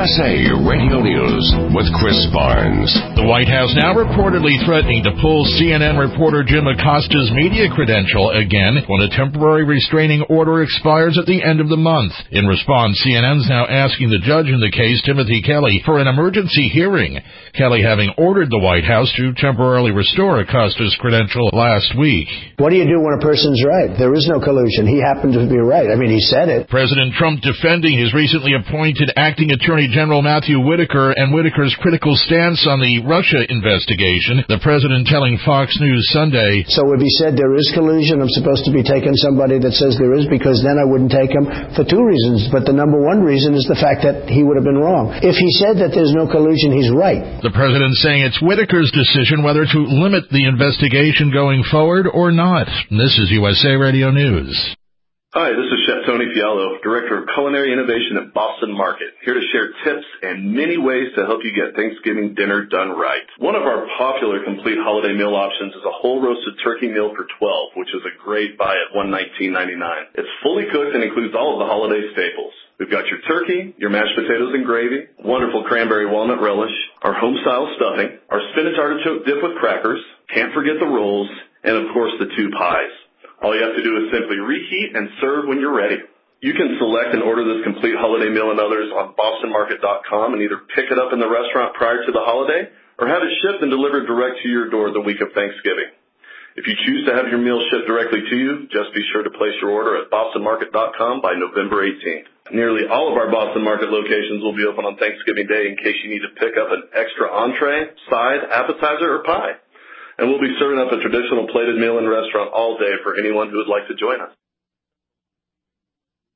USA Radio News with Chris Barnes. The White House now reportedly threatening to pull CNN reporter Jim Acosta's media credential again when a temporary restraining order expires at the end of the month. In response, CNN's now asking the judge in the case, Timothy Kelly, for an emergency hearing. Kelly having ordered the White House to temporarily restore Acosta's credential last week. What do you do when a person's right? There is no collusion. He happened to be right. I mean, he said it. President Trump defending his recently appointed acting Attorney General Matthew Whitaker and Whitaker's critical stance on the Russia investigation. The president telling Fox News Sunday, so if he said there is collusion, I'm supposed to be taking somebody that says there is, because then I wouldn't take him for two reasons. But the number one reason is the fact that he would have been wrong. If he said that there's no collusion, he's right. The president saying it's Whitaker's decision whether to limit the investigation going forward or not. This is USA Radio News. Hi, this is Chef Tony Fiallo, Director of Culinary Innovation at Boston Market, here to share tips and many ways to help you get Thanksgiving dinner done right. One of our popular complete holiday meal options is a whole roasted turkey meal for 12, which is a great buy at $119.99. It's fully cooked and includes all of the holiday staples. We've got your turkey, your mashed potatoes and gravy, wonderful cranberry walnut relish, our home-style stuffing, our spinach artichoke dip with crackers, can't forget the rolls, and of course the two pies. All you have to do is simply reheat and serve when you're ready. You can select and order this complete holiday meal and others on bostonmarket.com and either pick it up in the restaurant prior to the holiday or have it shipped and delivered direct to your door the week of Thanksgiving. If you choose to have your meal shipped directly to you, just be sure to place your order at bostonmarket.com by November 18th. Nearly all of our Boston Market locations will be open on Thanksgiving Day in case you need to pick up an extra entree, side, appetizer, or pie. And we'll be serving up a traditional plated meal and restaurant all day for anyone who would like to join us.